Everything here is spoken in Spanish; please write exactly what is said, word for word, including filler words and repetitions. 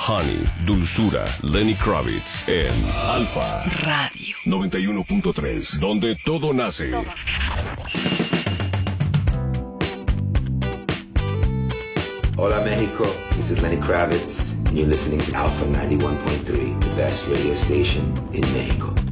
Honey, dulzura, Lenny Kravitz en Alfa Radio noventa y uno punto tres, donde todo nace. Hola Mexico, this is Lenny Kravitz, and you're listening to Alpha ninety-one point three, the best radio station in Mexico.